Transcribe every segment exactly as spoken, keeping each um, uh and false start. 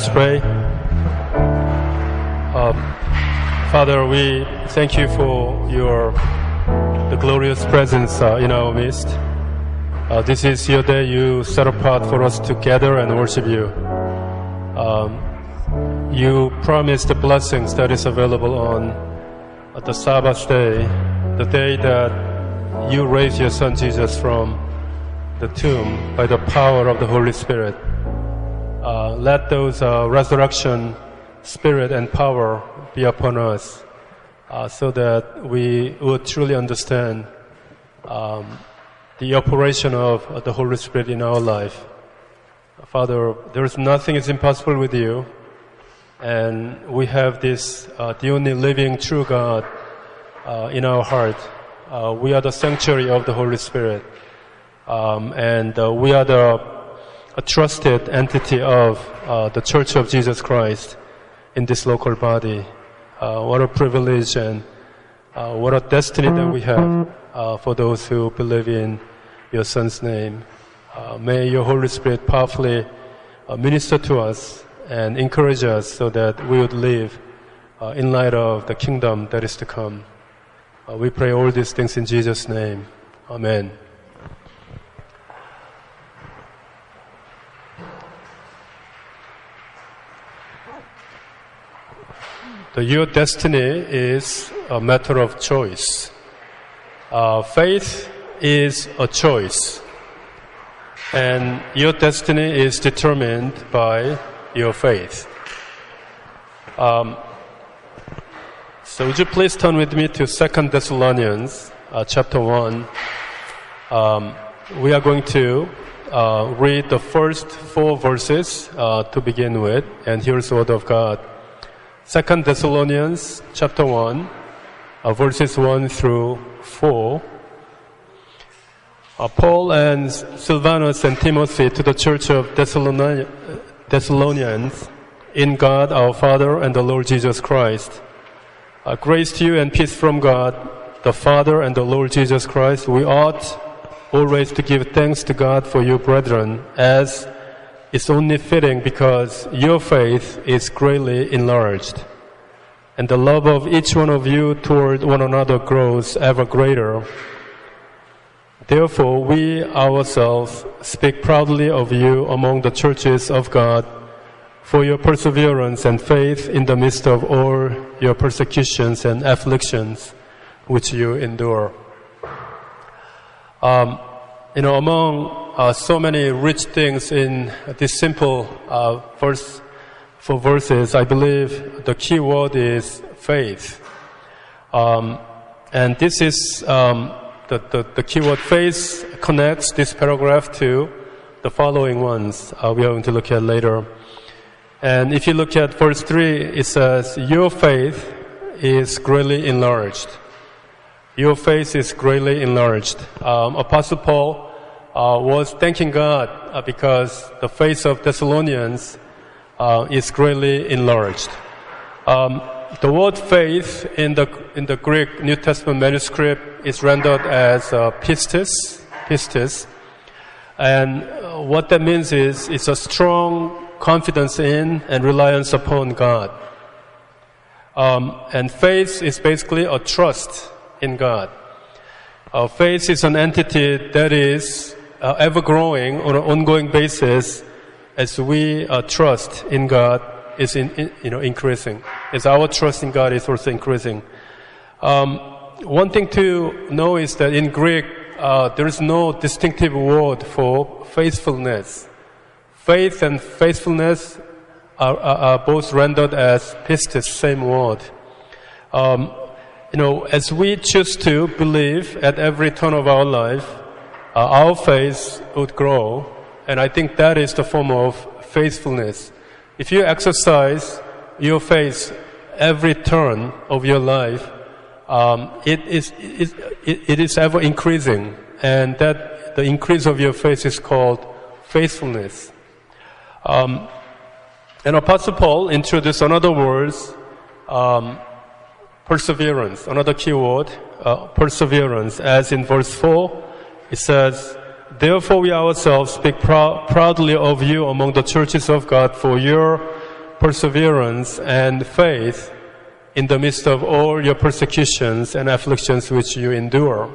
Let's pray. Um, Father, we thank you for your the glorious presence uh, in our midst. Uh, this is your day you set apart for us to gather and worship you. Um, you promised the blessings that is available on uh, the Sabbath day, the day that you raised your Son Jesus from the tomb by the power of the Holy Spirit. Uh, let those uh, resurrection spirit and power be upon us uh, so that we would truly understand um, the operation of uh, the Holy Spirit in our life. Father, there is nothing is impossible with you, and we have this uh, the only living true God uh, in our heart. Uh, we are the sanctuary of the Holy Spirit, um, and uh, we are the a trusted entity of uh, the Church of Jesus Christ in this local body. Uh, what a privilege and uh, what a destiny that we have uh, for those who believe in your Son's name. Uh, may your Holy Spirit powerfully uh, minister to us and encourage us so that we would live uh, in light of the kingdom that is to come. Uh, we pray all these things in Jesus' name. Amen. The, your destiny is a matter of choice. Uh, faith is a choice. And your destiny is determined by your faith. Um, so would you please turn with me to Second Thessalonians uh, chapter one. Um, we are going to uh, read the first four verses uh, to begin with, and here's the word of God. Second Thessalonians chapter one, uh, verses one through four. Uh, Paul and Silvanus and Timothy to the church of Thessaloni- Thessalonians in God our Father and the Lord Jesus Christ. Uh, grace to you and peace from God, the Father and the Lord Jesus Christ. We ought always to give thanks to God for you, brethren, as it's only fitting because your faith is greatly enlarged, and the love of each one of you toward one another grows ever greater. Therefore, we ourselves speak proudly of you among the churches of God for your perseverance and faith in the midst of all your persecutions and afflictions which you endure. Um, you know, among Uh, so many rich things in this simple uh, verse, four verses, I believe the key word is faith. Um, and this is um, the, the, the key word faith connects this paragraph to the following ones uh, we are going to look at later. And if you look at verse three, it says, your faith is greatly enlarged. Your faith is greatly enlarged. Um, Apostle Paul Uh, was thanking God uh, because the faith of Thessalonians uh, is greatly enlarged. Um, the word faith in the in the Greek New Testament manuscript is rendered as uh, pistis, pistis, and uh, what that means is it's a strong confidence in and reliance upon God. Um, and faith is basically a trust in God. Uh, faith is an entity that is Uh, ever growing on an ongoing basis as we uh, trust in God is in, in, you know increasing. As our trust in God is also increasing. Um, one thing to know is that in Greek uh, there is no distinctive word for faithfulness. Faith and faithfulness are, are, are both rendered as pistis, same word. Um, you know, as we choose to believe at every turn of our life, Uh, our faith would grow, and I think that is the form of faithfulness. If you exercise your faith every turn of your life, um, it is it, it, it is ever increasing, and that the increase of your faith is called faithfulness. Um, and Apostle Paul introduced another word, um, perseverance, another key word, uh, perseverance, as in verse four. It says, therefore we ourselves speak prou- proudly of you among the churches of God for your perseverance and faith in the midst of all your persecutions and afflictions which you endure.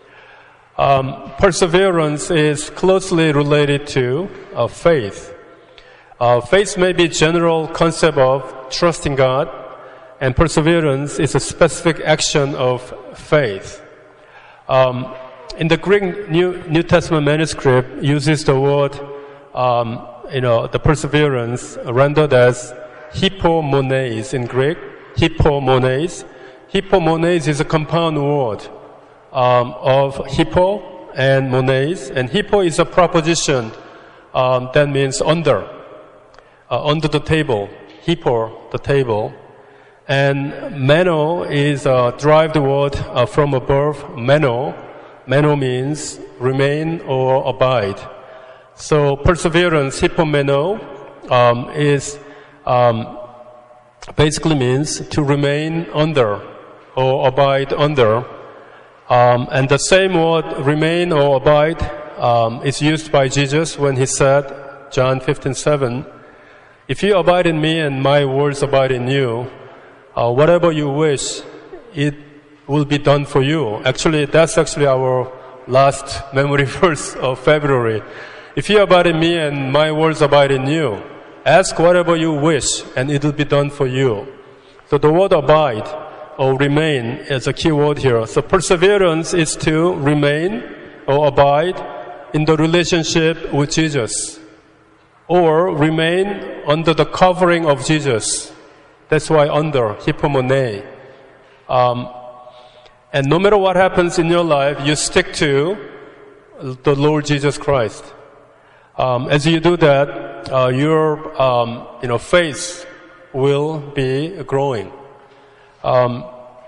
Um, perseverance is closely related to uh, faith. Uh, faith may be a general concept of trusting God, and perseverance is a specific action of faith. Um, in the Greek New, New Testament manuscript uses the word, um, you know, the perseverance rendered as hypomones in Greek. Hypomones. Hypomones is a compound word um, of hippo and mones, and hippo is a preposition um, that means under, uh, under the table. Hippo, the table. And meno is a derived word uh, from a verb, meno. Meno means remain or abide. So perseverance, hypomeno, um, is um, basically means to remain under or abide under. Um, and the same word, remain or abide, um, is used by Jesus when he said, John fifteen seven, if you abide in me and my words abide in you, uh, whatever you wish, it will be done for you. Actually, that's actually our last memory verse of February. If you abide in me and my words abide in you, ask whatever you wish and it will be done for you. So the word abide or remain is a key word here. So perseverance is to remain or abide in the relationship with Jesus, or remain under the covering of Jesus. That's why under, hypomone. Um, and no matter what happens in your life, you stick to the Lord Jesus Christ. Um, as you do that, uh, your um, you know faith will be growing. Um,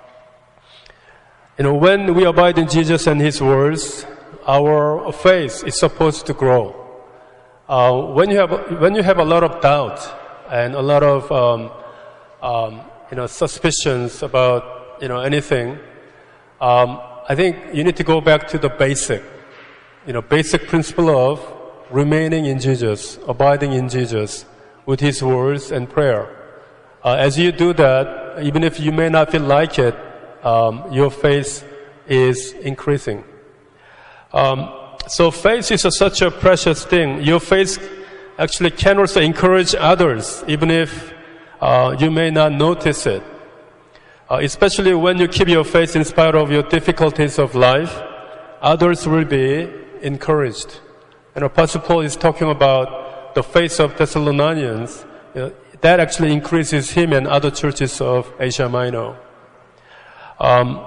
you know, when we abide in Jesus and His words, our faith is supposed to grow. Uh, when you have when you have a lot of doubt and a lot of um, um, you know suspicions about you know anything, um, I think you need to go back to the basic, you know, basic principle of remaining in Jesus, abiding in Jesus with His words and prayer. Uh, as you do that, even if you may not feel like it, um, your faith is increasing. Um, so faith is a, such a precious thing. Your faith actually can also encourage others, even if uh, you may not notice it. Uh, especially when you keep your faith in spite of your difficulties of life, others will be encouraged. And Apostle Paul is talking about the faith of Thessalonians. You know, that actually increases him and other churches of Asia Minor. Um,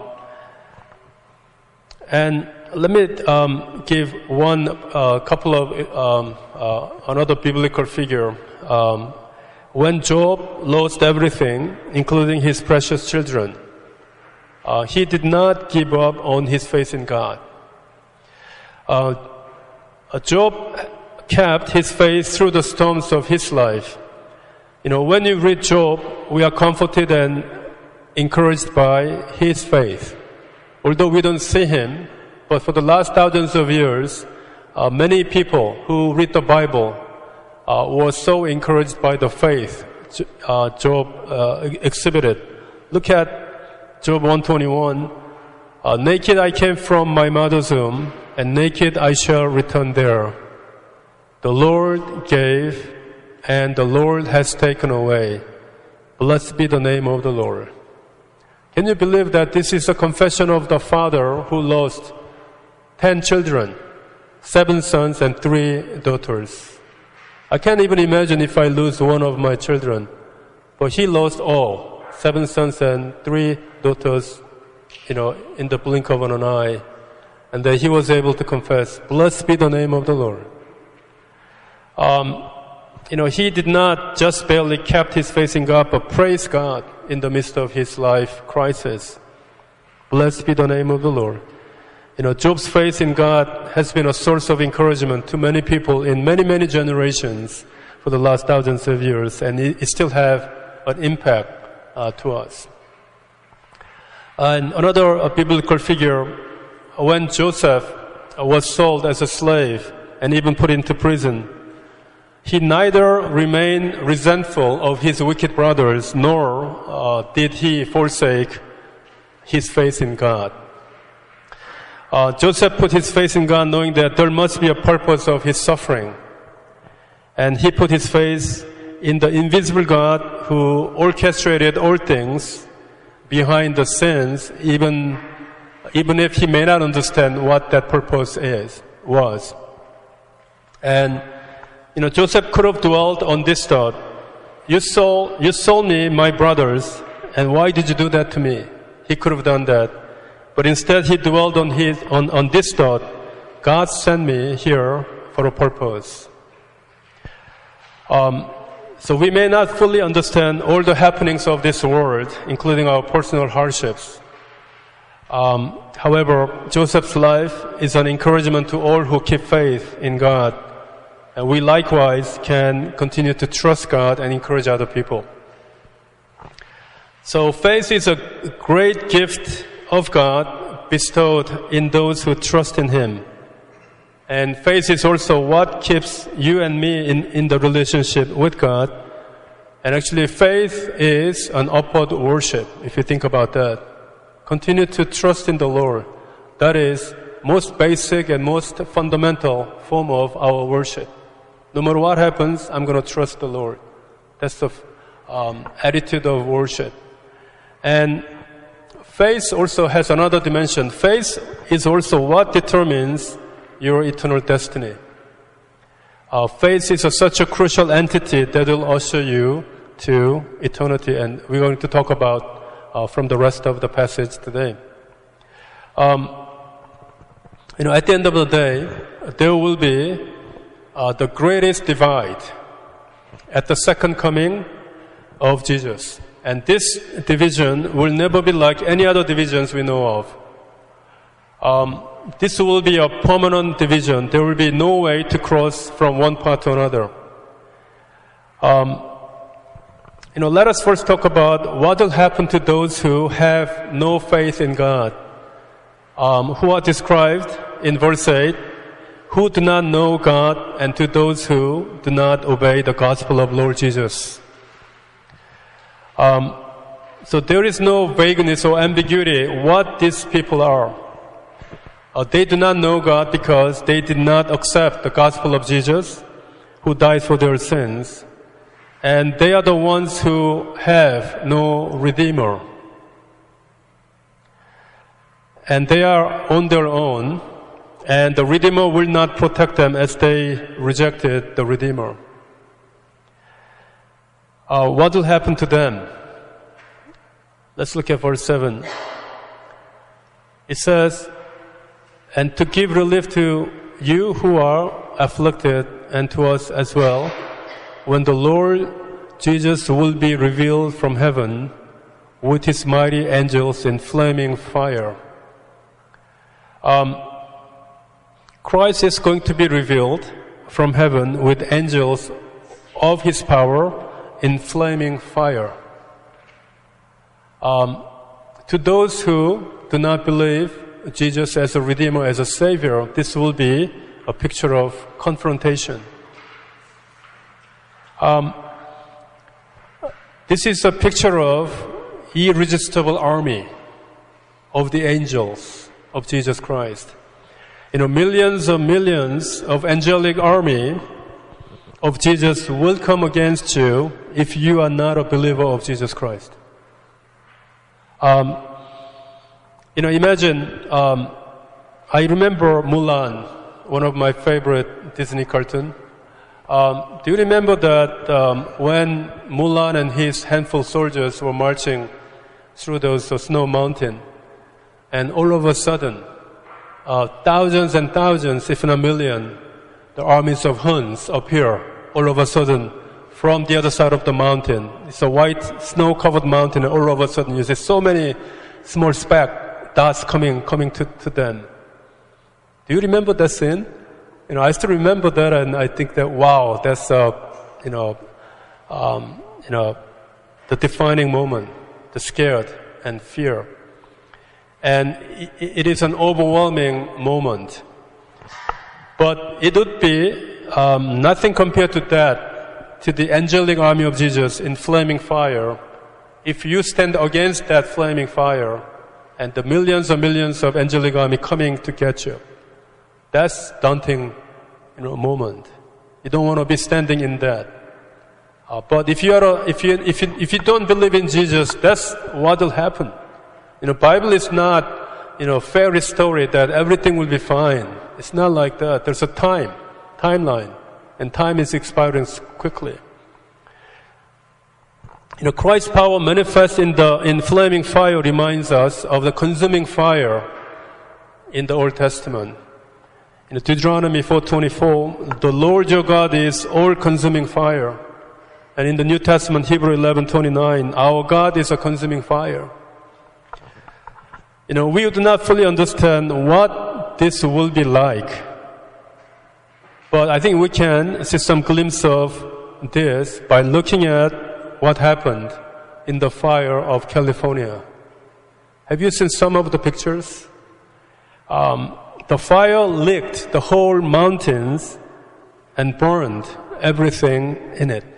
and let me um, give one uh, couple of um, uh, another biblical figure. Um, when Job lost everything, including his precious children, uh, he did not give up on his faith in God. Uh, Job kept his faith through the storms of his life. You know, when you read Job, we are comforted and encouraged by his faith. Although we don't see him, but for the last thousands of years, uh, many people who read the Bible uh, were so encouraged by the faith uh, Job uh, exhibited. Look at Job one twenty-one. Uh, naked I came from my mother's womb, and naked I shall return there. The Lord gave, and the Lord has taken away. Blessed be the name of the Lord. Can you believe that this is a confession of the father who lost ten children, seven sons and three daughters? I can't even imagine if I lose one of my children. But he lost all, seven sons and three daughters, you know, in the blink of an eye. And then he was able to confess, blessed be the name of the Lord. Um, you know, he did not just barely kept his faith in God, but praised God in the midst of his life crisis. Blessed be the name of the Lord. You know, Job's faith in God has been a source of encouragement to many people in many, many generations for the last thousands of years, and it, it still have an impact uh, to us. And another uh, biblical figure, when Joseph was sold as a slave and even put into prison, he neither remained resentful of his wicked brothers, nor uh, did he forsake his faith in God. Uh, Joseph put his faith in God knowing that there must be a purpose of his suffering. And he put his faith in the invisible God who orchestrated all things behind the scenes, even, even if he may not understand what that purpose is, was. And, you know, Joseph could have dwelt on this thought. You sold, you sold me, my brothers, and why did you do that to me? He could have done that. But instead he dwelled on his, on, on this thought. God sent me here for a purpose. Um, so we may not fully understand all the happenings of this world, including our personal hardships. Um, however, Joseph's life is an encouragement to all who keep faith in God. And we likewise can continue to trust God and encourage other people. So faith is a great gift of God bestowed in those who trust in Him. And faith is also what keeps you and me in, in the relationship with God. And actually faith is an upward worship, if you think about that. Continue to trust in the Lord. That is most basic and most fundamental form of our worship. No matter what happens, I'm going to trust the Lord. That's the um, attitude of worship. And faith also has another dimension. Faith is also what determines your eternal destiny. Uh, faith is a, such a crucial entity that will usher you to eternity, and we're going to talk about uh, from the rest of the passage today. Um, you know, at the end of the day, there will be uh, the greatest divide at the second coming of Jesus. And this division will never be like any other divisions we know of. Um, this will be a permanent division. There will be no way to cross from one part to another. Um, you know, let us first talk about what will happen to those who have no faith in God, um, who are described in verse eight, who do not know God, and to those who do not obey the gospel of Lord Jesus. Um, so there is no vagueness or ambiguity what these people are. Uh, they do not know God because they did not accept the gospel of Jesus, who died for their sins. And they are the ones who have no Redeemer. And they are on their own, and the Redeemer will not protect them as they rejected the Redeemer. Uh, what will happen to them? Let's look at verse seven. It says, "And to give relief to you who are afflicted, and to us as well, when the Lord Jesus will be revealed from heaven with His mighty angels in flaming fire." Um, Christ is going to be revealed from heaven with angels of His power in flaming fire. Um, to those who do not believe Jesus as a Redeemer, as a Savior, this will be a picture of confrontation. Um, this is a picture of irresistible army of the angels of Jesus Christ. You know, millions of millions of angelic army of Jesus will come against you if you are not a believer of Jesus Christ. Um, you know, imagine, um, I remember Mulan, one of my favorite Disney cartoons. Um, do you remember that um, when Mulan and his handful of soldiers were marching through those uh, snow mountain, and all of a sudden, uh, thousands and thousands, if not a million, the armies of Huns appear all of a sudden from the other side of the mountain. It's a white snow-covered mountain, and all of a sudden you see so many small speck dots coming coming to, to them. Do you remember that scene? You know, I still remember that, and I think that wow, that's uh, you know, um, you know, the defining moment, the scared and fear, and it, it is an overwhelming moment. But it would be um, nothing compared to that, to the angelic army of Jesus in flaming fire. If you stand against that flaming fire and the millions and millions of angelic army coming to get you, that's daunting, you know, moment. You don't want to be standing in that. Uh, but if you are, a, if you if you if you don't believe in Jesus, that's what will happen. You know, Bible is not, you know, fairy story that everything will be fine. It's not like that. There's a time, timeline, and time is expiring quickly. You know, Christ's power manifest in the in flaming fire reminds us of the consuming fire in the Old Testament. In Deuteronomy four twenty-four, the Lord your God is all-consuming fire. And in the New Testament, Hebrews eleven twenty-nine, our God is a consuming fire. You know, we do not fully understand what this will be like. But I think we can see some glimpse of this by looking at what happened in the fire of California. Have you seen some of the pictures? Um, the fire licked the whole mountains and burned everything in it.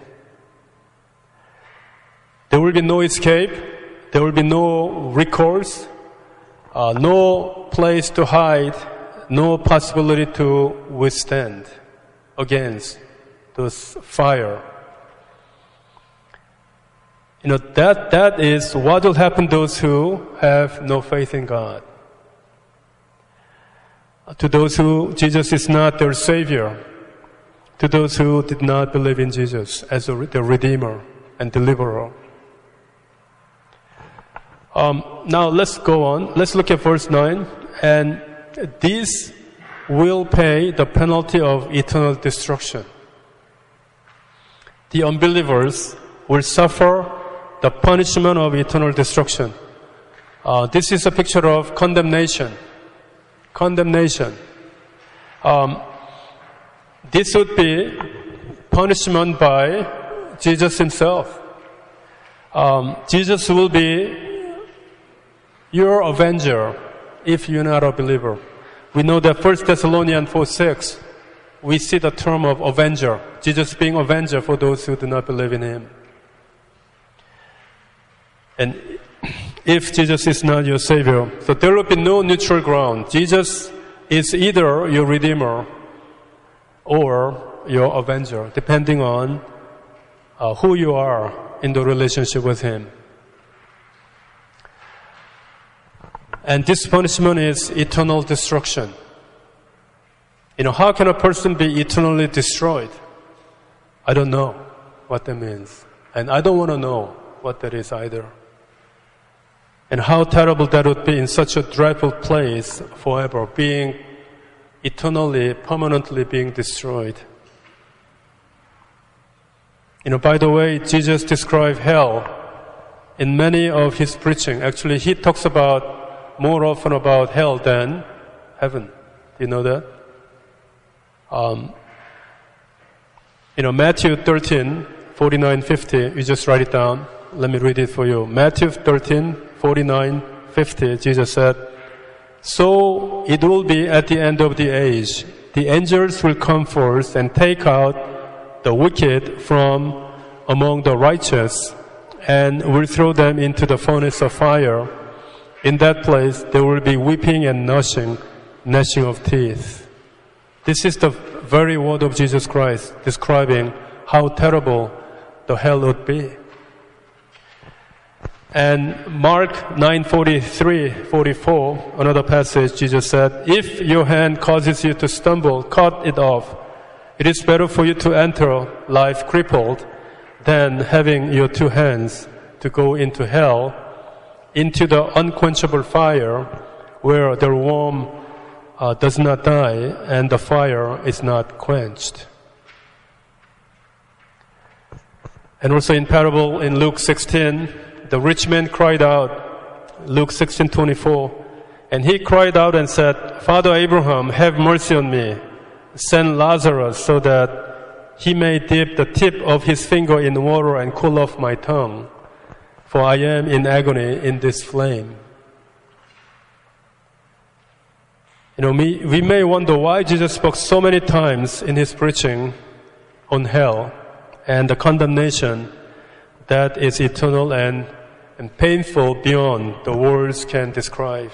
There will be no escape. There will be no recourse. Uh, no place to hide. No possibility to withstand against this fire. You know, that, that is what will happen to those who have no faith in God. To those who Jesus is not their Savior. To those who did not believe in Jesus as a, their Redeemer and Deliverer. Um, now let's go on. Let's look at verse nine. And these will pay the penalty of eternal destruction. The unbelievers will suffer the punishment of eternal destruction. Uh, this is a picture of condemnation. Condemnation. Um, this would be punishment by Jesus himself. Um, Jesus will be your avenger if you're not a believer. We know that First Thessalonians four six, we see the term of avenger. Jesus being avenger for those who do not believe in him. And if Jesus is not your Savior, so there will be no neutral ground. Jesus is either your Redeemer or your avenger, depending on uh, who you are in the relationship with him. And this punishment is eternal destruction. You know, how can a person be eternally destroyed? I don't know what that means. And I don't want to know what that is either. And how terrible that would be in such a dreadful place forever, being eternally, permanently being destroyed. You know, by the way, Jesus described hell in many of his preaching. Actually, he talks about more often about hell than heaven. Do you know that? Um, you know, Matthew thirteen, forty-nine, fifty, you just write it down. Let me read it for you. Matthew thirteen, forty-nine, fifty, Jesus said, "So it will be at the end of the age. The angels will come first and take out the wicked from among the righteous and will throw them into the furnace of fire. In that place there will be weeping and gnashing, gnashing of teeth." This is the very word of Jesus Christ describing how terrible the hell would be. And Mark nine forty-three, forty-four, another passage, Jesus said, "If your hand causes you to stumble, cut it off. It is better for you to enter life crippled than having your two hands to go into hell, into the unquenchable fire where the worm uh, does not die and the fire is not quenched." And also in parable in Luke sixteen, the rich man cried out, Luke sixteen twenty-four, and he cried out and said, "Father Abraham, have mercy on me. Send Lazarus so that he may dip the tip of his finger in water and cool off my tongue, for I am in agony in this flame." You know, we, we may wonder why Jesus spoke so many times in his preaching on hell and the condemnation that is eternal and, and painful beyond the words can describe.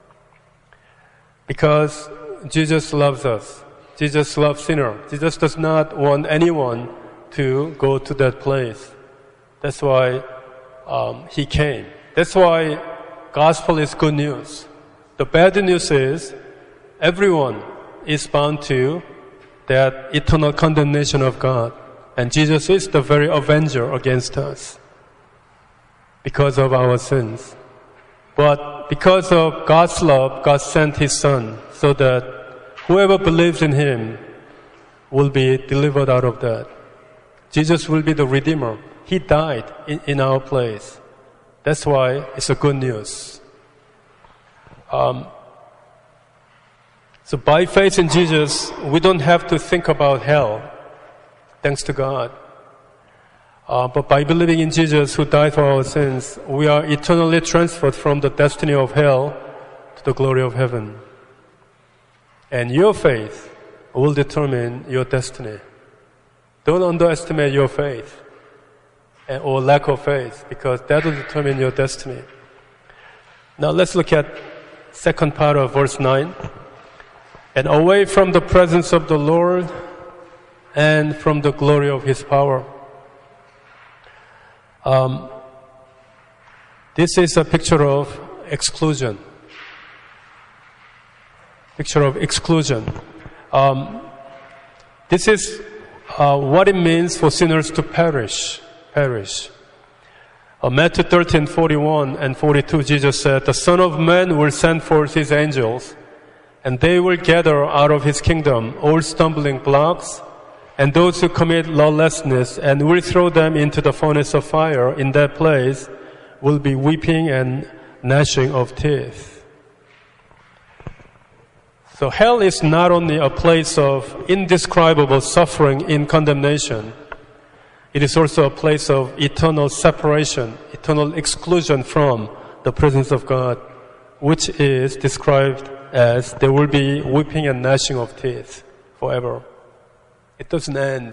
Because Jesus loves us. Jesus loves sinners. Jesus does not want anyone to go to that place. That's why um, he came. That's why gospel is good news. The bad news is everyone is bound to that eternal condemnation of God. And Jesus is the very avenger against us because of our sins. But because of God's love, God sent His Son so that whoever believes in Him will be delivered out of that. Jesus will be the Redeemer. He died in, in our place. That's why it's a good news. Um, so by faith in Jesus, we don't have to think about hell, thanks to God. Uh, but by believing in Jesus who died for our sins, we are eternally transferred from the destiny of hell to the glory of heaven. And your faith will determine your destiny. Don't underestimate your faith or lack of faith, because that will determine your destiny. Now let's look at second part of verse nine. And away from the presence of the Lord and from the glory of His power. Um, this is a picture of exclusion. Picture of exclusion. Um, this is uh, what it means for sinners to perish. Perish. Uh, Matthew thirteen, forty-one and forty-two, Jesus said, "The Son of Man will send forth His angels, and they will gather out of His kingdom all stumbling blocks and those who commit lawlessness, and will throw them into the furnace of fire. In that place will be weeping and gnashing of teeth." So hell is not only a place of indescribable suffering in condemnation, it is also a place of eternal separation, eternal exclusion from the presence of God, which is described as there will be weeping and gnashing of teeth forever. It doesn't end.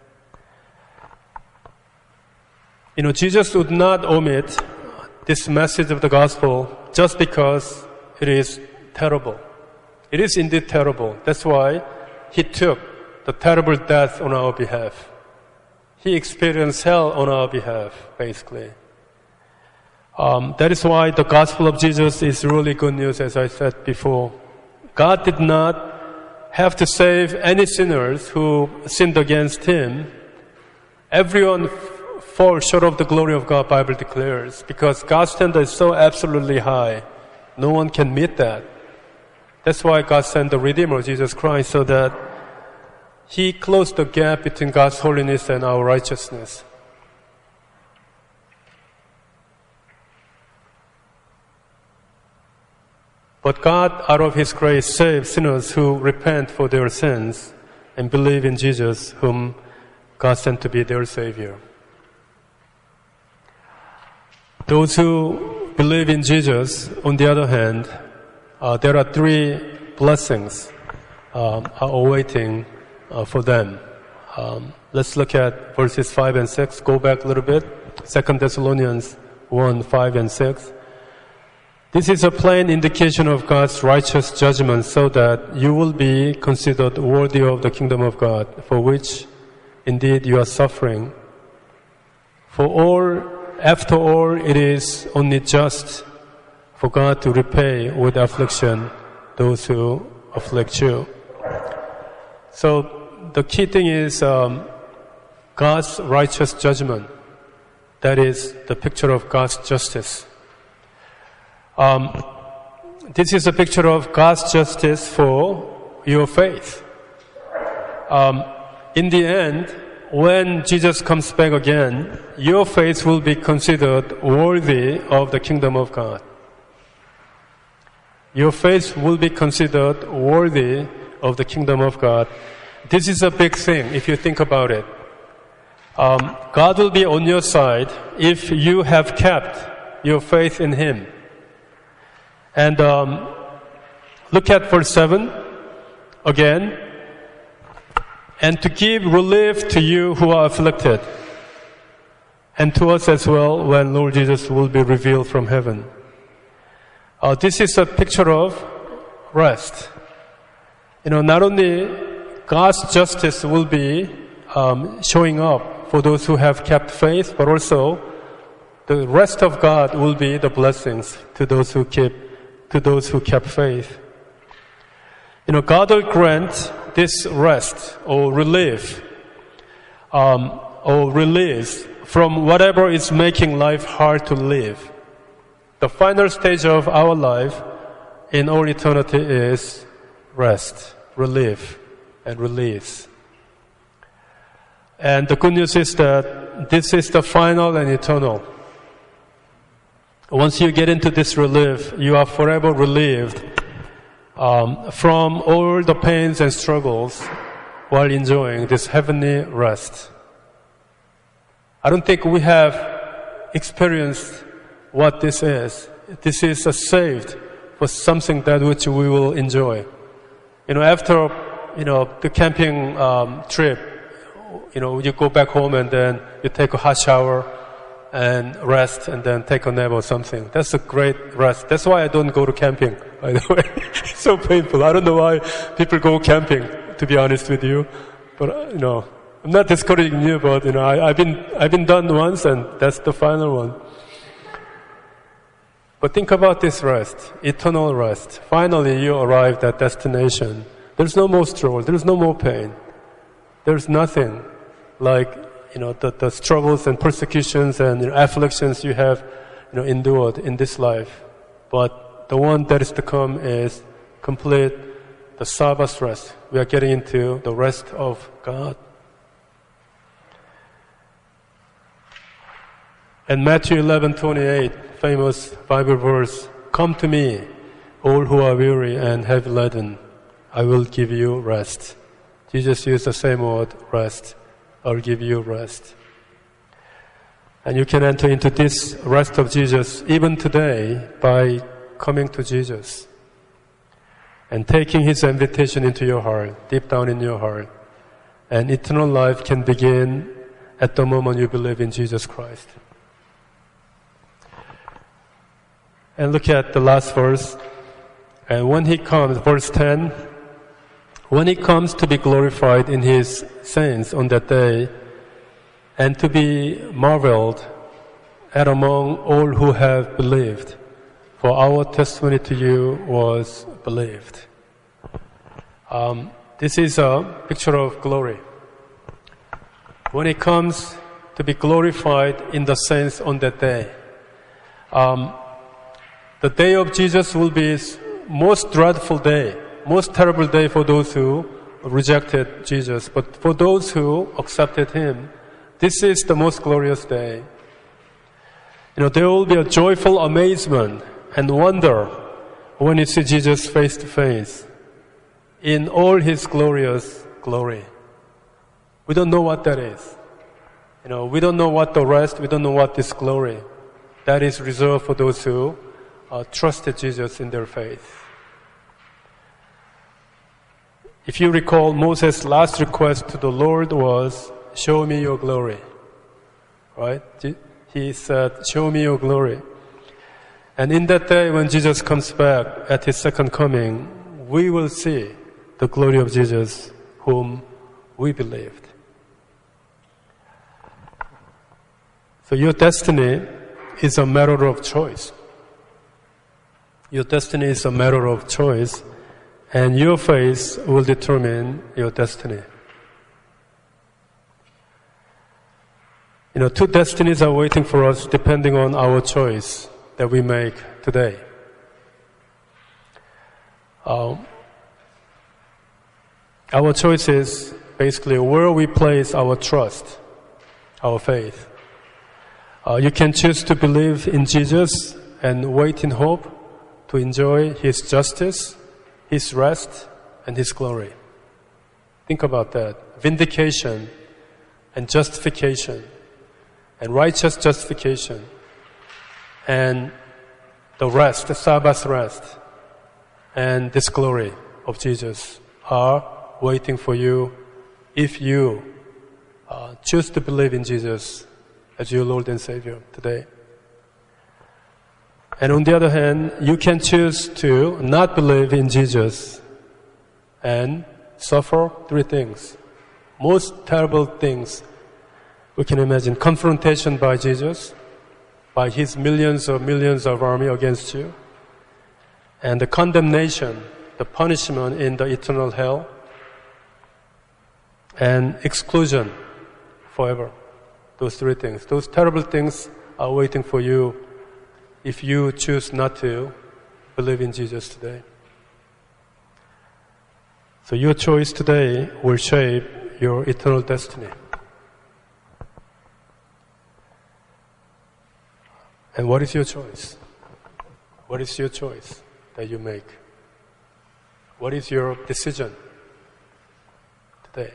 You know, Jesus would not omit this message of the gospel just because it is terrible. It is indeed terrible. That's why He took the terrible death on our behalf. He experienced hell on our behalf, basically. Um, that is why the gospel of Jesus is really good news, as I said before. God did not have to save any sinners who sinned against Him. Everyone f- falls short of the glory of God, Bible declares, because God's standard is so absolutely high. No one can meet that. That's why God sent the Redeemer, Jesus Christ, so that He closed the gap between God's holiness and our righteousness. But God, out of His grace, saves sinners who repent for their sins and believe in Jesus, whom God sent to be their Savior. Those who believe in Jesus, on the other hand, uh, there are three blessings um, are awaiting uh, for them. Um, let's look at verses five and six. Go back a little bit. Second Thessalonians one, five and six. This is a plain indication of God's righteous judgment, so that you will be considered worthy of the kingdom of God, for which indeed you are suffering. For all, after all, it is only just for God to repay with affliction those who afflict you. So the key thing is um, God's righteous judgment. That is the picture of God's justice. Um, this is a picture of God's justice for your faith. Um, in the end, when Jesus comes back again, your faith will be considered worthy of the kingdom of God. Your faith will be considered worthy of the kingdom of God. This is a big thing if you think about it. Um, God will be on your side if you have kept your faith in Him. And um, look at verse seven again. And to give relief to you who are afflicted, and to us as well when Lord Jesus will be revealed from heaven. Uh, this is a picture of rest. You know, not only God's justice will be um, showing up for those who have kept faith, but also the rest of God will be the blessings to those who keep, to those who kept faith. You know, God will grant this rest or relief um, or release from whatever is making life hard to live. The final stage of our life in all eternity is rest, relief, and release. And the good news is that this is the final and eternal. Once you get into this relief, you are forever relieved Um, from all the pains and struggles while enjoying this heavenly rest. I don't think we have experienced what this is. This is a saved for something that which we will enjoy. You know, after, you know, the camping um, trip, you know, you go back home and then you take a hot shower and rest and then take a nap or something. That's a great rest. That's why I don't go to camping, by the way. It's so painful. I don't know why people go camping, to be honest with you. But, uh, you know, I'm not discouraging you, but, you know, I, I've been, I've been done once and that's the final one. But think about this rest, eternal rest. Finally, you arrived at destination. There's no more struggle. There's no more pain. There's nothing like, you know, the, the struggles and persecutions and, you know, afflictions you have, you know, endured in this life. But the one that is to come is complete the Sabbath rest. We are getting into the rest of God. And Matthew eleven twenty-eight, famous Bible verse, "Come to me, all who are weary and heavy laden, I will give you rest." Jesus used the same word, rest. I'll give you rest. And you can enter into this rest of Jesus even today by coming to Jesus and taking His invitation into your heart, deep down in your heart. And eternal life can begin at the moment you believe in Jesus Christ. And look at the last verse. And when He comes, verse ten, when He comes to be glorified in His saints on that day, and to be marveled at among all who have believed, for our testimony to you was believed. Um, this is a picture of glory. When He comes to be glorified in the saints on that day, um, the day of Jesus will be His most dreadful day. Most terrible day for those who rejected Jesus. But for those who accepted Him, this is the most glorious day. You know, there will be a joyful amazement and wonder when you see Jesus face to face in all His glorious glory. We don't know what that is. You know, we don't know what the rest, we don't know what this glory that is reserved for those who uh, trusted Jesus in their faith. If you recall, Moses' last request to the Lord was, "Show me your glory." Right? He said, "Show me your glory." And in that day when Jesus comes back at His second coming, we will see the glory of Jesus whom we believed. So your destiny is a matter of choice. Your destiny is a matter of choice. And your faith will determine your destiny. You know, two destinies are waiting for us depending on our choice that we make today. Um, our choice is basically where we place our trust, our faith. Uh, you can choose to believe in Jesus and wait in hope to enjoy His justice, His rest, and His glory. Think about that. Vindication and justification and righteous justification and the rest, the Sabbath rest. and this glory of Jesus are waiting for you if you uh, choose to believe in Jesus as your Lord and Savior today. And on the other hand, you can choose to not believe in Jesus and suffer three things. Most terrible things we can imagine. Confrontation by Jesus, by His millions or millions of army against you, and the condemnation, the punishment in the eternal hell, and exclusion forever. Those three things. Those terrible things are waiting for you if you choose not to believe in Jesus today. So your choice today will shape your eternal destiny. And what is your choice? What is your choice that you make? What is your decision today?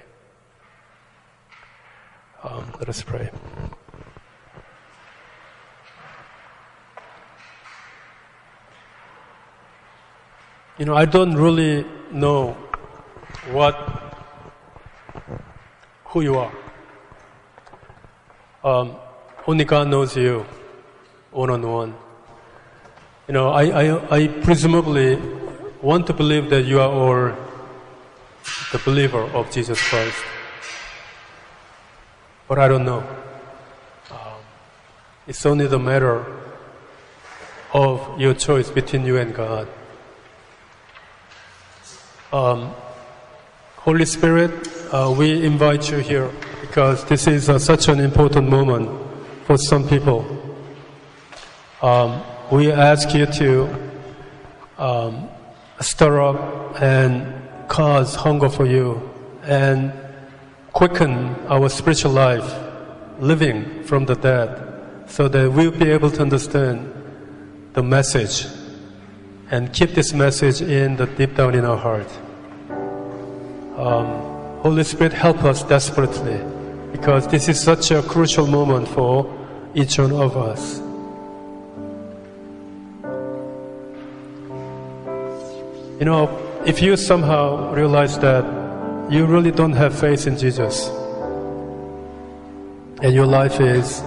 Um, let us pray. You know, I don't really know what, who you are. Um, only God knows you, one-on-one. You know, I, I, I presumably want to believe that you are all the believer of Jesus Christ. But I don't know. Um, it's only the matter of your choice between you and God. Um, Holy Spirit, uh, we invite you here because this is uh, such an important moment for some people. Um, we ask you to um, stir up and cause hunger for you and quicken our spiritual life, living from the dead, so that we'll be able to understand the message and keep this message in the deep down in our heart. Um, Holy Spirit, help us desperately, because this is such a crucial moment for each one of us. You know, if you somehow realize that you really don't have faith in Jesus, and your life is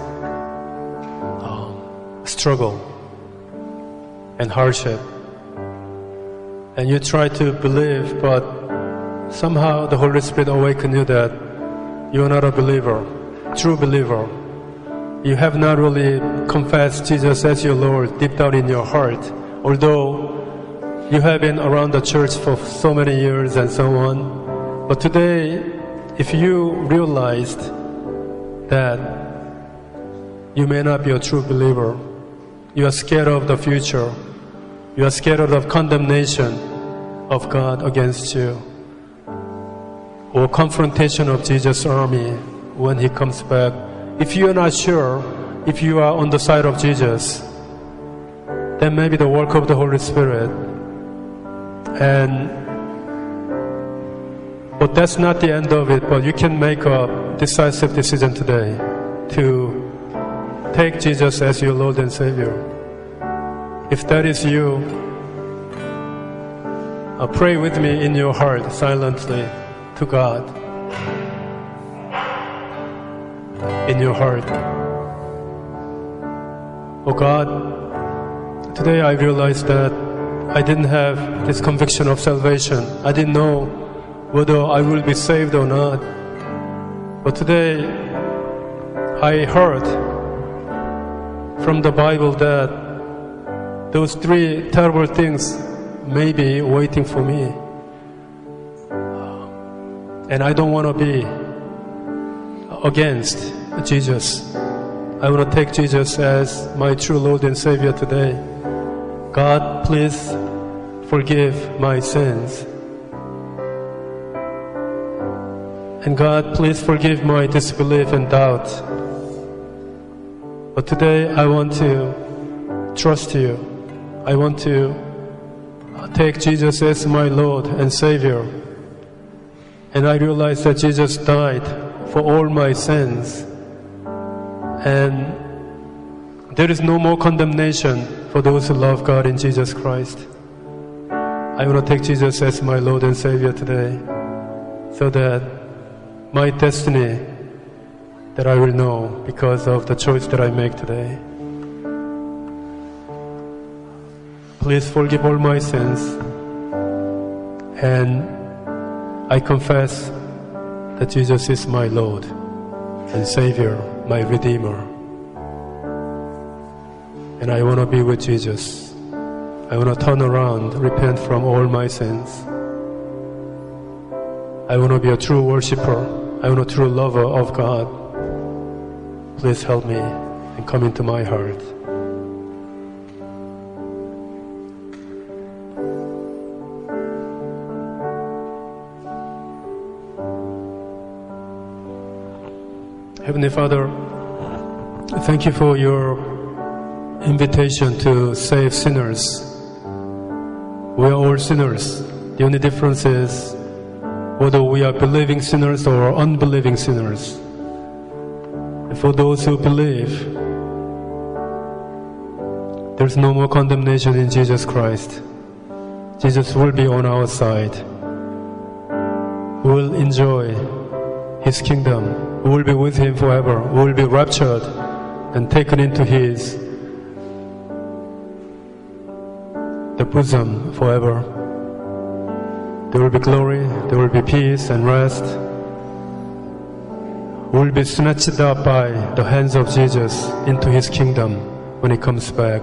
um, struggle and hardship, and you try to believe, but somehow the Holy Spirit awakens you that you are not a believer, true believer. You have not really confessed Jesus as your Lord deep down in your heart, although you have been around the church for so many years and so on. But today, if you realized that you may not be a true believer, you are scared of the future, you are scared of the condemnation of God against you, or confrontation of Jesus' army when He comes back. If you are not sure if you are on the side of Jesus, then maybe the work of the Holy Spirit. And but that's not the end of it. But you can make a decisive decision today to take Jesus as your Lord and Savior. If that is you, uh, pray with me in your heart silently to God. In your heart. Oh God, today I realized that I didn't have this conviction of salvation. I didn't know whether I will be saved or not. But today I heard from the Bible that those three terrible things may be waiting for me. And I don't want to be against Jesus. I want to take Jesus as my true Lord and Savior today. God, please forgive my sins. And God, please forgive my disbelief and doubt. But today I want to trust you. I want to take Jesus as my Lord and Savior. And I realize that Jesus died for all my sins. And there is no more condemnation for those who love God in Jesus Christ. I want to take Jesus as my Lord and Savior today, so that my destiny that I will know because of the choice that I make today. Please forgive all my sins, and I confess that Jesus is my Lord and Savior, my Redeemer. And I want to be with Jesus. I want to turn around, repent from all my sins. I want to be a true worshiper. I want a true lover of God. Please help me and come into my heart. Heavenly Father, thank you for your invitation to save sinners. We are all sinners. The only difference is whether we are believing sinners or unbelieving sinners. And for those who believe, there's no more condemnation in Jesus Christ. Jesus will be on our side. We will enjoy His kingdom. We will be with Him forever. We will be raptured and taken into His the bosom forever. There will be glory, there will be peace and rest. We will be snatched up by the hands of Jesus into His kingdom when He comes back.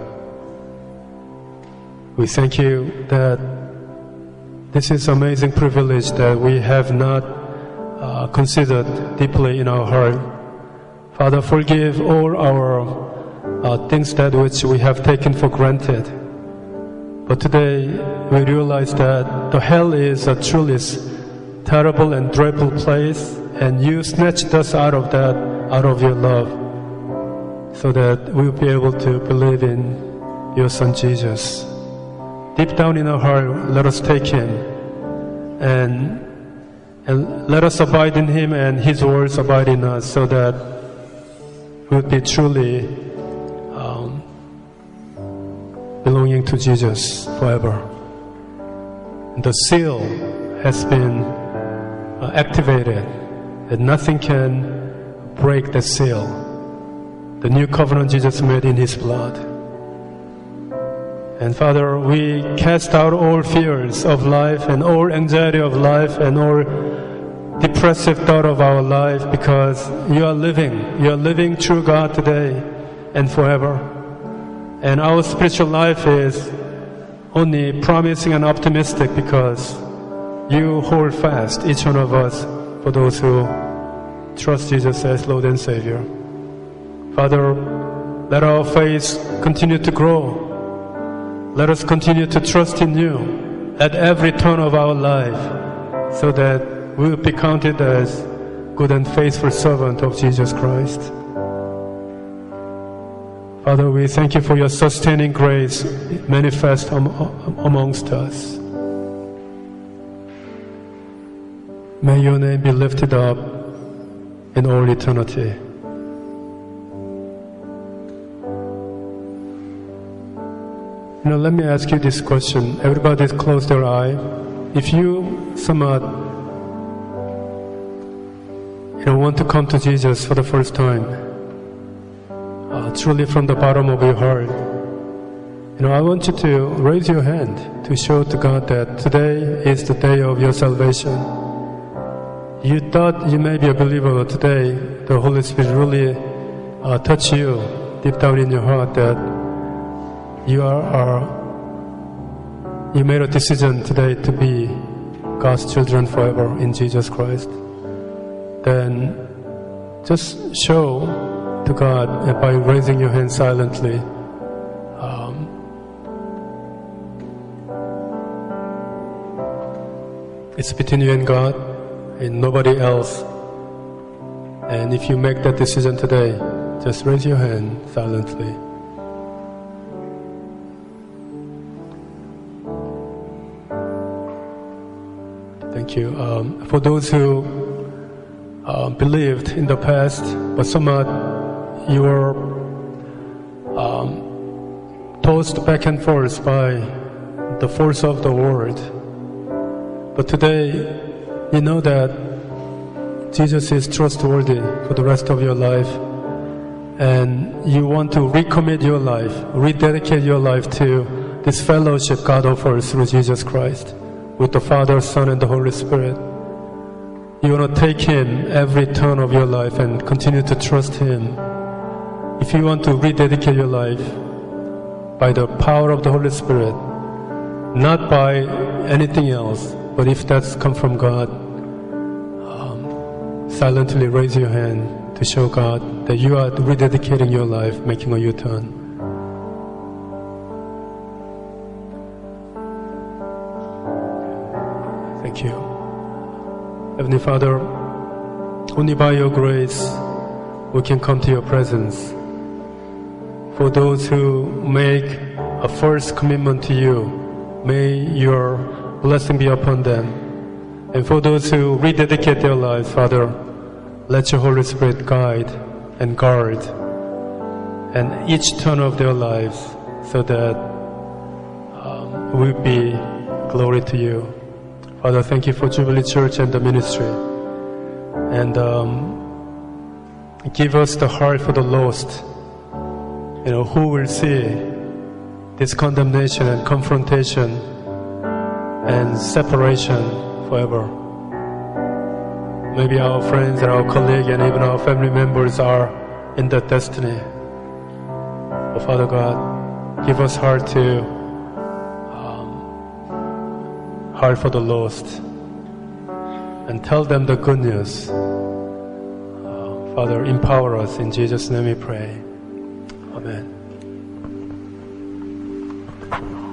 We thank you that this is an amazing privilege that we have not uh, considered deeply in our heart. Father, forgive all our uh, things that which we have taken for granted. But today we realize that the hell is a truly terrible and dreadful place, and you snatched us out of that, out of your love, so that we will be able to believe in your Son Jesus. Deep down in our heart, let us take Him and, and let us abide in Him and His words abide in us, so that we will be truly um, belonging to Jesus forever. And the seal has been uh, activated, and nothing can break the seal. The new covenant Jesus made in His blood. And Father, we cast out all fears of life and all anxiety of life and all depressive thought of our life, because you are living. You are living through God today and forever. And our spiritual life is only promising and optimistic because you hold fast each one of us for those who trust Jesus as Lord and Savior. Father, let our faith continue to grow. Let us continue to trust in you at every turn of our life, so that we will be counted as good and faithful servant of Jesus Christ. Father, we thank you for your sustaining grace manifest am- amongst us. May your name be lifted up in all eternity. You know, let me ask you this question. Everybody close their eye. If you somewhat you know, want to come to Jesus for the first time, uh, truly from the bottom of your heart, you know, I want you to raise your hand to show to God that today is the day of your salvation. You thought you may be a believer, but today the Holy Spirit really uh, touched you deep down in your heart that you are, are you made a decision today to be God's children forever in Jesus Christ. Then just show to God by raising your hand silently. Um, it's between you and God and nobody else. And if you make that decision today, just raise your hand silently. Thank you. Um, for those who uh, believed in the past, but somewhat you were um, tossed back and forth by the force of the world. But today, you know that Jesus is trustworthy for the rest of your life, and you want to recommit your life, rededicate your life to this fellowship God offers through Jesus Christ with the Father, Son, and the Holy Spirit. You want to take Him every turn of your life and continue to trust Him. If you want to rededicate your life by the power of the Holy Spirit, not by anything else, but if that's come from God, um, silently raise your hand to show God that you are rededicating your life, making a U-turn. Thank you. Heavenly Father, only by your grace we can come to your presence. For those who make a first commitment to you, may your blessing be upon them. And for those who rededicate their lives, Father, let your Holy Spirit guide and guard and each turn of their lives, so that um, we be glory to you. Father, thank you for Jubilee Church and the ministry. And um, give us the heart for the lost, you know, who will see this condemnation and confrontation and separation forever. Maybe our friends and our colleagues and even our family members are in that destiny. But Father God, give us heart to um, heart for the lost, and tell them the good news. Uh, Father, empower us. In Jesus' name we pray. Amen.